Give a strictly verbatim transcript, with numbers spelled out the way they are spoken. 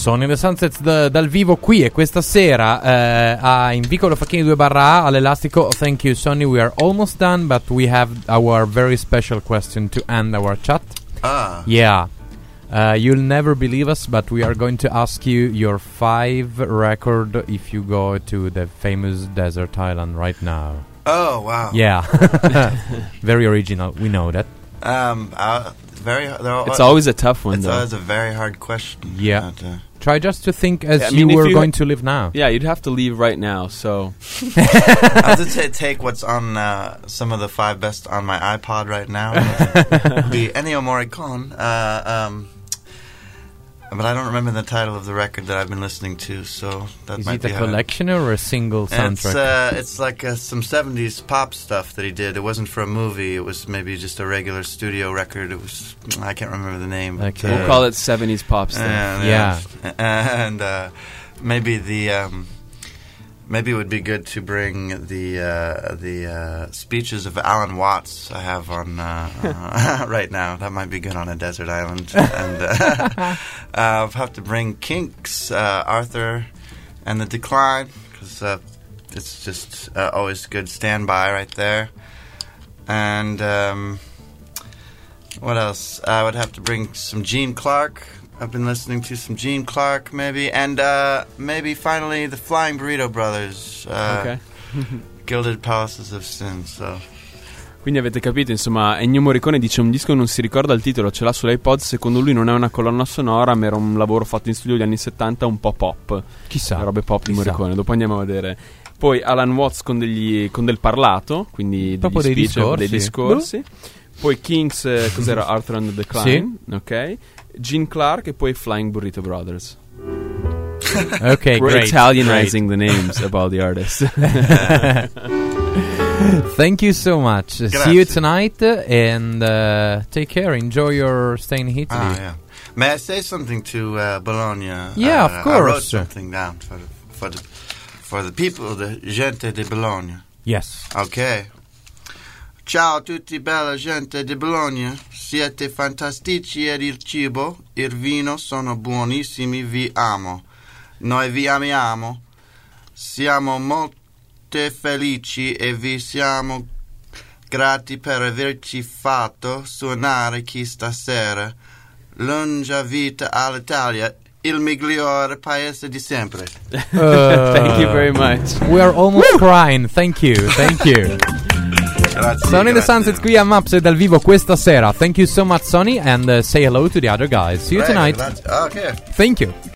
Sonny the Sunsets da, dal vivo qui e questa sera eh, a in Vicolo Facchini due barra A all'Elastico. Thank you Sonny, we are almost done, but we have our very special question to end our chat. Ah. Yeah. Uh, you'll never believe us, but we are going to ask you your five record if you go to the famous desert island right now. Oh, wow. Yeah. Very original, we know that. Um, uh, very. It's always a tough one, it's though. It's always a very hard question. Yeah. But, uh, Try just to think as yeah, I you mean, were you going to live now. Yeah, you'd have to leave right now, so... I'll just t- take what's on uh, some of the five best on my iPod right now. Be Ennio Morricone. Uh, um, but I don't remember the title of the record that I've been listening to, so that Is might it be a hard. collection or a single soundtrack? It's, uh, it's like uh, some seventies pop stuff that he did. It wasn't for a movie. It was maybe just a regular studio record. It was, I can't remember the name. Okay. But, uh, We'll call it seventies pop stuff. And, Yeah. And uh, maybe the... Um, Maybe it would be good to bring the uh, the uh, speeches of Alan Watts I have on uh, uh, right now. That might be good on a desert island. And uh, uh, I'll have to bring Kinks, uh, Arthur, and The Decline, because uh, it's just uh, always good standby right there. And um, what else? I would have to bring some Gene Clark. I've been listening to some Gene Clark, maybe, and uh, maybe finally the Flying Burrito Brothers, uh, Ok. Gilded Palaces of Sin. So. Quindi avete capito, insomma, Ennio Morricone dice un disco non si ricorda il titolo, ce l'ha sull'iPod, secondo lui non è una colonna sonora, ma era un lavoro fatto in studio negli anni settanta, un po' pop. Chissà. Le robe pop di Chissà. Morricone, dopo andiamo a vedere. Poi Alan Watts con, degli, con del parlato, quindi Proprio degli dei speech, discorsi. dei discorsi. Poi Kings, eh, cos'era? Arthur and the Decline, ok. Gene Clark e poi Flying Burrito Brothers. Okay, We're great. Italianizing the names of all the artists. Thank you so much. Uh, Grazie. See you tonight uh, and uh, take care. Enjoy your stay in Italy. Ah, yeah. May I say something to uh, Bologna? Yeah, uh, of I wrote course. something down for the, for the for the people, the gente di Bologna. Yes. Ok. Ciao a tutti, bella gente di Bologna. Siete fantastici ed il cibo, il vino sono buonissimi, vi amo. Noi vi amiamo. Siamo molto felici e vi siamo grati per averci fatto suonare qui stasera. Lunga vita all'Italia, il migliore paese di sempre. Uh, Thank you very much. We are almost crying. Thank you. Thank you. Grazie. Sonny the grazie. Sunsets qui a Maps dal vivo questa sera. Thank you so much, Sonny, and uh, say hello to the other guys. See you Prego, tonight. grazie. Ah, ok. Thank you.